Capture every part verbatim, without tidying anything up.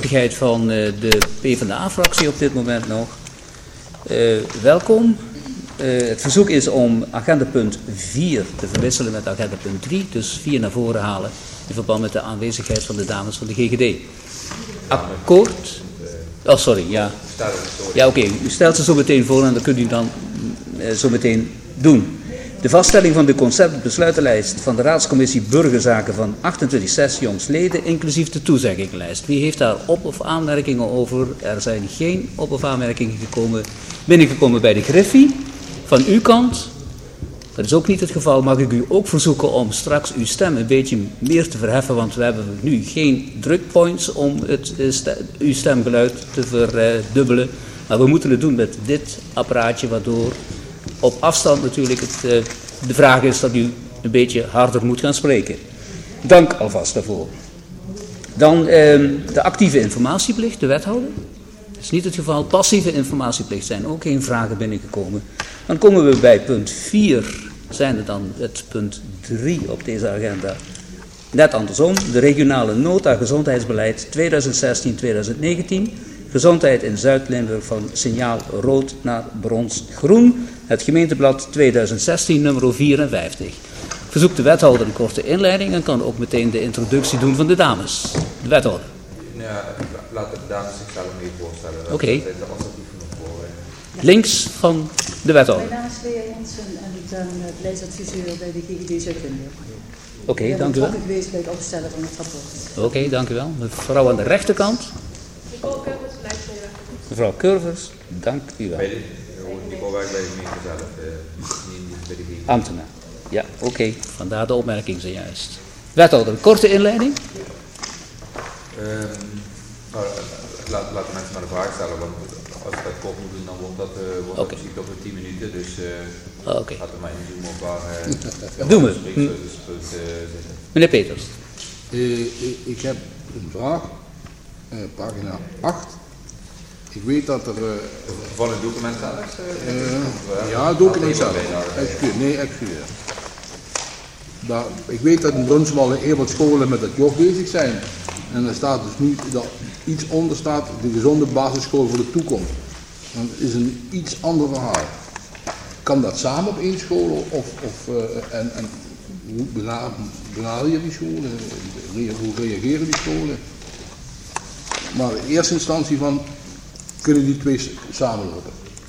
aanwezigheid van uh, de PvdA-fractie op dit moment nog. Uh, welkom. Uh, het verzoek is om agendapunt vier te verwisselen met agendapunt drie, dus vier naar voren halen in verband met de aanwezigheid van de dames van de G G D. Akkoord? Oh, sorry, ja. Ja, oké. Okay. U stelt ze zo meteen voor en dat kunt u dan uh, zo meteen doen. De vaststelling van de conceptbesluitenlijst van de Raadscommissie Burgerzaken van achtentwintig zes jongsleden, inclusief de toezeggingslijst. Wie heeft daar op- of aanmerkingen over? Er zijn geen op- of aanmerkingen gekomen, binnengekomen bij de Griffie. Van uw kant, dat is ook niet het geval, mag ik u ook verzoeken om straks uw stem een beetje meer te verheffen, want we hebben nu geen drukpoints om het, uw stemgeluid te verdubbelen. Maar we moeten het doen met dit apparaatje, waardoor op afstand natuurlijk het, uh, de vraag is dat u een beetje harder moet gaan spreken. Dank alvast daarvoor. Dan uh, de actieve informatieplicht, de wethouder. Dat is niet het geval. Passieve informatieplicht zijn ook geen vragen binnengekomen. Dan komen we bij punt vier, zijn er dan het punt drie op deze agenda. Net andersom, de regionale nota gezondheidsbeleid tweeduizend zestien tweeduizend negentien. Gezondheid in Zuid-Limburg van signaal rood naar bronsgroen. Het gemeenteblad tweeduizend zestien nummer vierenvijftig. Verzoekt de wethouder een korte inleiding en kan ook meteen de introductie doen van de dames. De wethouder. Ja, laten de dames zichzelf mee voorstellen. Oké. Okay. Links van de wethouder. Mijn naam is Lea Jansen en ik ben beleidsadviseur bij de G G D Zuid-Limburg. Oké, okay, dank u wel. Ik ben geweest bij het opstellen van het rapport. Oké, okay, dank u wel. Mevrouw aan de rechterkant. Nicole Curvers, beleidsmedewerker. Mevrouw Curvers, dank u wel. Bij de, Nicole werkt bij de gemeente zelf, niet bij de G G D. Ambtenaar. Ja, oké. Okay. Vandaar de opmerking zojuist. Wethouder, een korte inleiding? Um, nou, laat, laat de mensen maar de vraag stellen, want als ik dat kort moet doen, dan wordt dat, uh, wordt okay. dat misschien toch weer tien minuten. Dus uh, oh, okay. laten we maar inzoomen op waar uh, doen we. Hm. Uh, Meneer Peters. Uh, ik, ik heb een vraag, uh, pagina acht. Ik weet dat er... Uh, van het document zelf? Uh, uh, ja, het document zelf. Excuseer, nee, excuseer. Daar, ik weet dat in Brunswal en heel wat scholen met het J O G bezig zijn. En er staat dus nu dat iets onder staat, de gezonde basisschool voor de toekomst. Dat is een iets ander verhaal. Kan dat samen op één school? Of, of, uh, en, en hoe benader je die scholen? Hoe reageren die scholen? Maar in eerste instantie van, kunnen die twee samenlopen?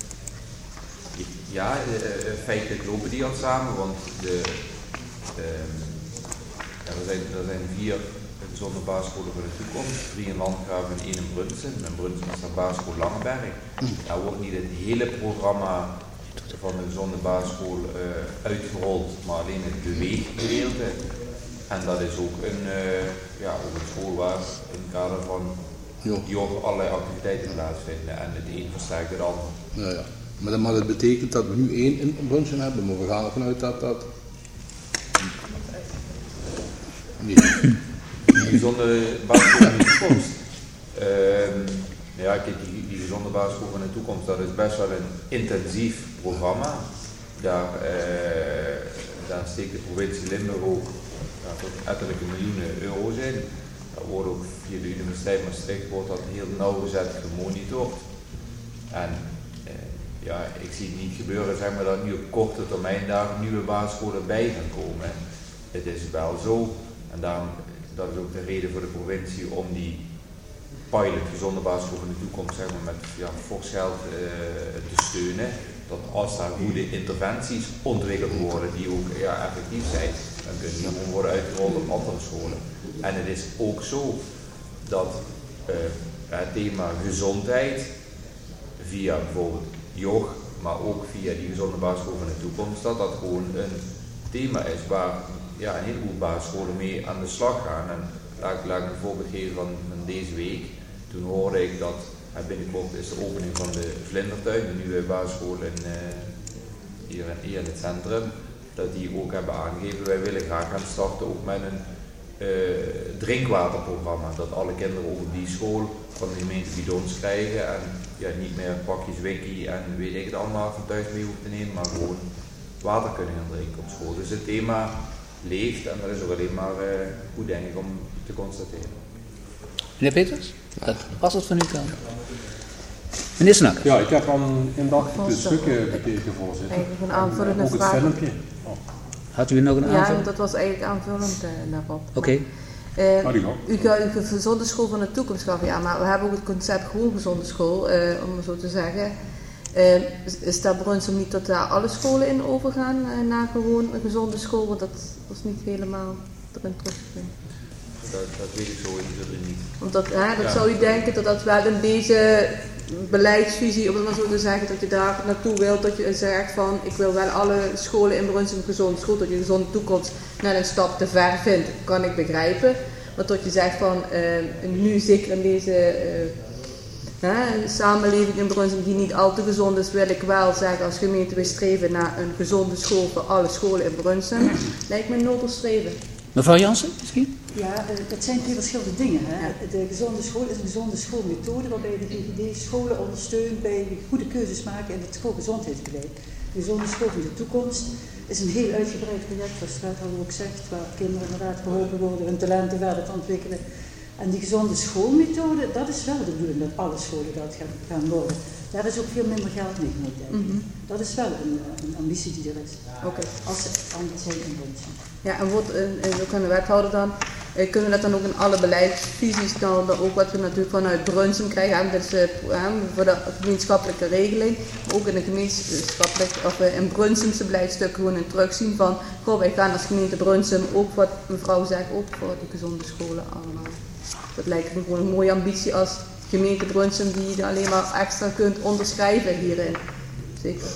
Ja, uh, feitelijk lopen die al samen, want de, uh, ja, er, zijn, er zijn vier gezonde basisscholen voor de toekomst, drie in Landgraaf en één in Brunssen. En Brunssen is de basisschool Langeberg. Daar wordt niet het hele programma van de gezonde basisschool uh, uitgerold, maar alleen het beweeggedeelte. En dat is ook een, uh, ja, ook een school waar in het kader van J O G allerlei activiteiten plaatsvinden en het een versterkt het ander. Ja, ja. Maar, dat, maar dat betekent dat we nu één in Brunssen hebben, maar we gaan ervan uit dat dat... Nee. Die gezonde basisschool van de toekomst. Uh, ja, kijk, die, die gezonde basisschool van de toekomst, dat is best wel een intensief programma. Daar, uh, daar steekt de provincie Limburg ook ja, tot ettelijke miljoenen euro's in. Dat wordt ook via de Universiteit Maastricht wordt dat heel nauwgezet gemonitord. En uh, ja, ik zie het niet gebeuren zeg maar, dat nu op korte termijn daar nieuwe basisscholen bij gaan komen. Het is wel zo, en daarom dat is ook de reden voor de provincie om die pilot gezonde basisschool van de toekomst zeg maar, met ja, fors geld uh, te steunen. Dat als daar goede interventies ontwikkeld worden die ook ja, effectief zijn, dan kunnen die gewoon worden uitgerold op andere scholen. En het is ook zo dat uh, het thema gezondheid via bijvoorbeeld J O G, maar ook via die gezonde basisschool van de toekomst, dat dat gewoon een thema is waar ja, een heleboel basisscholen mee aan de slag gaan. En laat, laat ik een voorbeeld geven van, van deze week. Toen hoorde ik dat uh, binnenkort is de opening van de Vlindertuin, de nieuwe basisschool in, uh, hier, in, hier in het centrum, dat die ook hebben aangegeven, wij willen graag gaan starten ook met een uh, drinkwaterprogramma. Dat alle kinderen ook op die school van de gemeente bidons krijgen en ja, niet meer pakjes wiki en weet ik het allemaal van thuis mee hoeven te nemen, maar gewoon water kunnen gaan drinken op school. Dus het thema leeft en dat is ook alleen maar uh, goed denk ik om te constateren. Meneer Peters? Dat was het van uw kant. Meneer Snakker. Ja, ik heb aan indachtige stukken bekeken, voorzitter. Eigenlijk een aanvullende ook het vraag. filmpje. Oh. Had u nog een Ja, aanvulling? dat was eigenlijk aanvullend uh, daarop. Oké. Okay. Uh, oh, u gaat u gezonde school van de toekomst gaf, ja, maar we hebben ook het concept gewoon gezonde school, uh, om het zo te zeggen. Uh, is, is daar Brunsum niet dat daar alle scholen in overgaan uh, naar gewoon een gezonde school? Want dat was niet helemaal erin terug te vinden. Dat, dat weet ik zo niet. Want dat, hè, dat ja. zou je denken dat dat wel in deze beleidsvisie, om het maar zo te zeggen, dat je daar naartoe wilt, dat je zegt van ik wil wel alle scholen in Brunsum gezond school, dat je een gezonde toekomst net een stap te ver vindt, kan ik begrijpen. Maar dat je zegt van uh, nu zeker in deze uh, hè, samenleving in Brunsum die niet al te gezond is, wil ik wel zeggen als gemeente we streven naar een gezonde school voor alle scholen in Brunsum. Lijkt me een nobel streven. Mevrouw Jansen, misschien? Ja, uh, dat zijn twee verschillende dingen. Hè. De gezonde school is een gezonde schoolmethode waarbij de G G D scholen ondersteunt bij goede keuzes maken in het schoolgezondheidsbeleid. De gezonde school van de toekomst is een heel uitgebreid project, zoals de wethouder ook zegt, waar kinderen inderdaad geholpen worden hun talenten verder te ontwikkelen. En die gezonde schoolmethode, dat is wel de bedoeling dat alle scholen dat gaan, gaan worden. Daar is ook veel minder geld mee gemoeid. Mm-hmm. Dat is wel een, een ambitie die er is. Oké. Okay. Als ze anders zijn in Brunsum. Ja, en wordt, en ook aan de wethouder dan, eh, kunnen we dat dan ook in alle beleidsvisies dan, ook wat we natuurlijk vanuit Brunsum krijgen, en dat is uh, voor de gemeenschappelijke regeling, maar ook in de gemeenschappelijk, of uh, in Brunsumse beleidstuk gewoon een terugzien van, goh, wij gaan als gemeente Brunsum ook wat mevrouw zegt, ook voor de gezonde scholen allemaal. Dat lijkt me gewoon een mooie ambitie als gemeente Brunsum die je alleen maar extra kunt onderschrijven hierin. Zeker.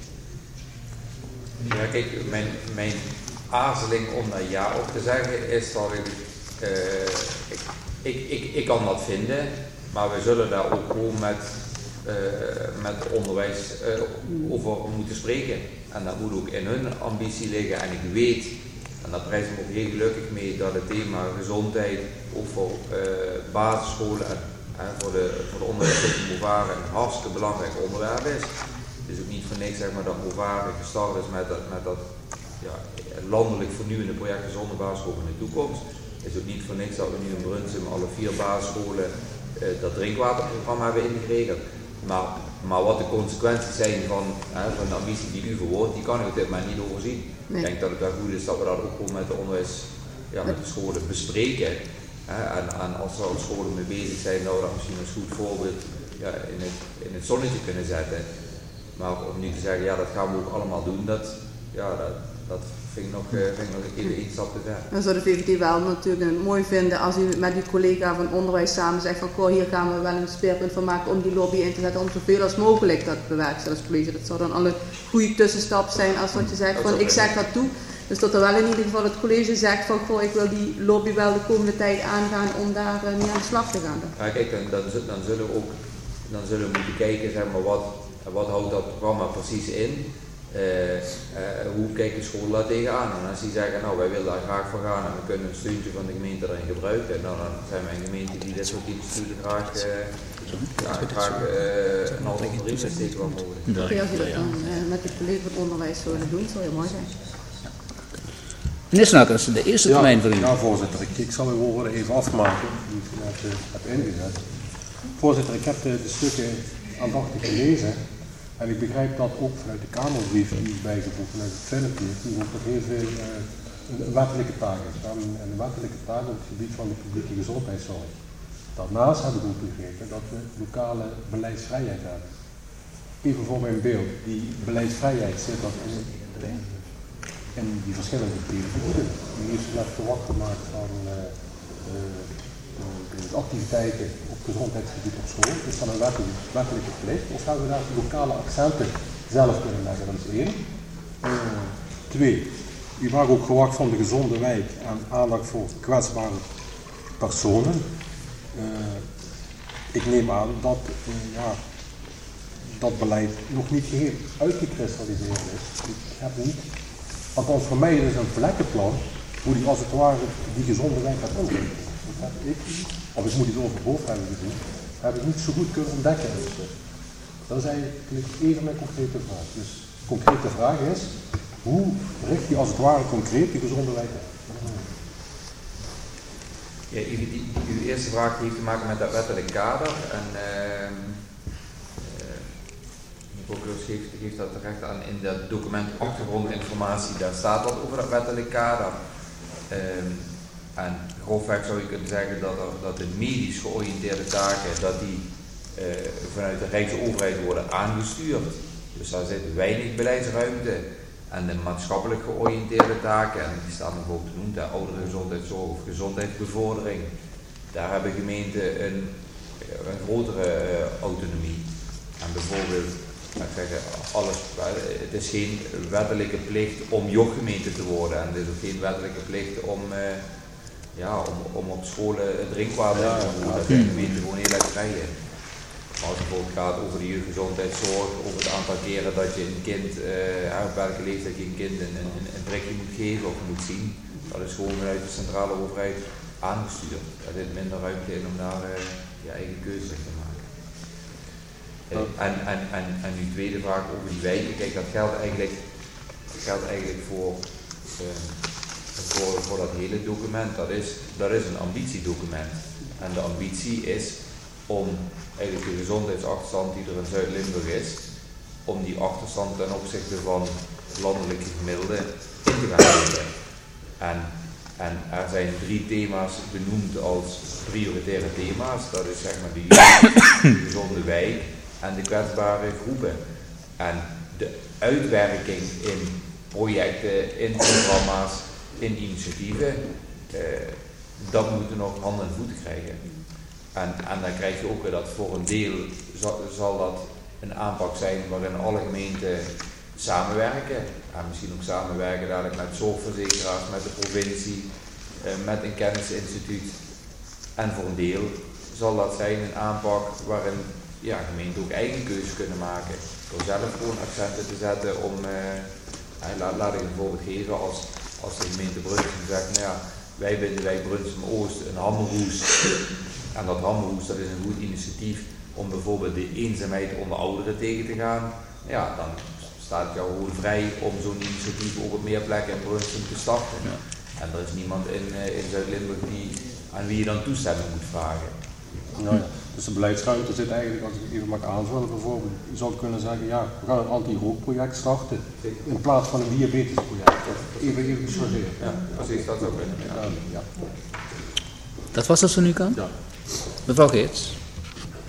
Ja, kijk, mijn, mijn aarzeling om daar ja op te zeggen is dat ik, uh, ik, ik, ik, ik kan dat vinden, maar we zullen daar ook gewoon met, uh, met onderwijs uh, over moeten spreken. En dat moet ook in hun ambitie liggen. En ik weet, en daar prijs ik me ook heel gelukkig mee, dat het thema gezondheid ook voor uh, basisscholen en uh, voor de, voor de onderwijs in Movare een hartstikke belangrijk onderwerp is. Het is ook niet voor niks zeg maar, dat Movare gestart is met dat, met dat ja, landelijk vernieuwende project Gezonde Basisschool in de Toekomst. Het is ook niet voor niks dat we nu in Brunsum alle vier basisscholen uh, dat drinkwaterprogramma hebben ingeregeld. Maar, maar wat de consequenties zijn van, hè, van de ambitie die u verwoordt, die kan ik op dit moment niet overzien. Nee. Ik denk dat het wel goed is dat we dat ook gewoon met de onderwijs, ja, met de scholen bespreken. Hè, en, en als er al scholen mee bezig zijn, dat we dat misschien als goed voorbeeld ja, in, het, in het zonnetje kunnen zetten. Maar om nu te zeggen, ja dat gaan we ook allemaal doen, dat, ja, dat, dat vind ik nog, uh, vind ik nog even één stap te ver. Dan zou de V V D wel natuurlijk mooi vinden als u met uw collega van onderwijs samen zegt van goh, hier gaan we wel een speerpunt van maken om die lobby in te zetten om zoveel als mogelijk dat bewerkstelligen als college. Dat zou dan al een goede tussenstap zijn als wat je zegt van ik zeg dat toe. Dus dat er wel in ieder geval het college zegt van goh, ik wil die lobby wel de komende tijd aangaan om daar uh, mee aan de slag te gaan. Ja, kijk, dan, dan, dan zullen we ook dan zullen we moeten kijken zeg maar, wat, wat houdt dat programma precies in. Uh, uh, hoe kijkt de school daar tegenaan? En als die zeggen, nou wij willen daar graag voor gaan en we kunnen een steuntje van de gemeente erin gebruiken, nou, dan zijn wij een gemeente die dit soort instituten graag, uh, ja, graag uh, een alternatief steken wat mogelijk. Oké, okay, als je dat dan uh, met de collega van onderwijs zouden doen, zou heel mooi zijn. Meneer Snakkers, de eerste ja, termijn voor u. Ja, voorzitter, ik, ik zal uw woorden even afmaken, die ik net uh, heb ingezet. Voorzitter, ik heb de, de stukken aandachtig gelezen. En ik begrijp dat ook vanuit de Kamerbrief die is bijgevoegd vanuit het filmpje, die ook nog heel veel uh, een wettelijke taak is. En een wettelijke taak op het gebied van de publieke gezondheidszorg. Daarnaast heb ik ook begrepen dat we lokale beleidsvrijheid hebben. Even voor mijn beeld, die beleidsvrijheid zit dat in, in die verschillende perioden. U heeft net gewag gemaakt van uh, uh, de activiteiten op gezondheidsgebied op school. Is dat een wettelijke, wettelijke plicht of hebben we daar lokale accenten zelf kunnen leggen? Dat is één. Uh, twee, u maakt ook gewag van de gezonde wijk en aandacht voor kwetsbare personen. Uh, ik neem aan dat uh, ja, dat beleid nog niet geheel uitgekristalliseerd is. Ik heb niet, althans voor mij is het een vlekkenplan hoe die als het ware die gezonde wijk gaat inrichten. Dat heb ik, of ik moet iets over het hoofd hebben gezien, heb ik niet zo goed kunnen ontdekken. Dat is eigenlijk even mijn concrete vraag. Dus de concrete vraag is, hoe richt je als het ware concreet die gezonde wijk in? Ja, die, die, uw eerste vraag heeft te maken met dat wettelijk kader. En uh, uh, de procureur geeft, geeft dat terecht aan in dat document achtergrondinformatie. Daar staat wat over dat wettelijk kader. Uh, en grofweg zou je kunnen zeggen dat, er, dat de medisch georiënteerde taken dat die, uh, vanuit de Rijksoverheid worden aangestuurd. Dus daar zit weinig beleidsruimte. En de maatschappelijk georiënteerde taken, en die staan nog ook genoemd, ouderengezondheidszorg of gezondheidsbevordering, daar hebben gemeenten een, een grotere uh, autonomie. En bijvoorbeeld, laat ik zeggen, alles, het is geen wettelijke plicht om jochgemeente te worden en het is ook geen wettelijke plicht om, uh, ja, om, om op scholen drinkwater te doen. Dat zijn gemeenten gewoon heel erg vrij in. Maar als het bijvoorbeeld gaat over de jeugdgezondheidszorg, over het aantal keren dat je een kind, uh, op welke leeftijd je een kind een, een, een prikje moet geven of moet zien, dat is gewoon vanuit de centrale overheid aangestuurd. Daar zit minder ruimte in om daar uh, je eigen keuze te maken. Uh, en, en, en, en uw tweede vraag over die wijken, kijk, dat geldt eigenlijk, dat geldt eigenlijk voor, uh, voor, voor dat hele document. Dat is, dat is een ambitiedocument. En de ambitie is om eigenlijk de gezondheidsachterstand die er in Zuid-Limburg is, om die achterstand ten opzichte van landelijke gemiddelden in te gaan nemen. En, en er zijn drie thema's benoemd als prioritaire thema's. Dat is zeg maar de jeugd, de gezonde wijk en de kwetsbare groepen. En de uitwerking in projecten, in programma's, in initiatieven, eh, dat moeten nog handen en voeten krijgen. En, en dan krijg je ook weer dat voor een deel zal, zal dat een aanpak zijn waarin alle gemeenten samenwerken. En misschien ook samenwerken dadelijk met zorgverzekeraars, met de provincie, eh, met een kennisinstituut. En voor een deel zal dat zijn een aanpak waarin ja, gemeenten ook eigen keuzes kunnen maken. Door zelf gewoon accenten te zetten om, eh, laat, laat ik een voorbeeld geven, als, als de gemeente Brunsum zegt, nou ja, wij binnen de wijk Brunsum-Oost een hammerhoes. En dat hammerhoes, dat is een goed initiatief om bijvoorbeeld de eenzaamheid onder ouderen tegen te gaan. Ja, dan staat het jou gewoon vrij om zo'n initiatief ook op meer plekken in Brunsum te starten. Ja. En er is niemand in, uh, in Zuid-Limburg die, aan wie je dan toestemming moet vragen. Nou ja, dus de beleidsruimte zit eigenlijk, als ik even mag aanvullen bijvoorbeeld, je zou kunnen zeggen, ja, we gaan een anti-rookproject starten in plaats van een diabetesproject. Even, even chargeren. Ja, precies, dat ook. Ja. Ja. Dat was het van uw kant? Ja. Mevrouw Geerts.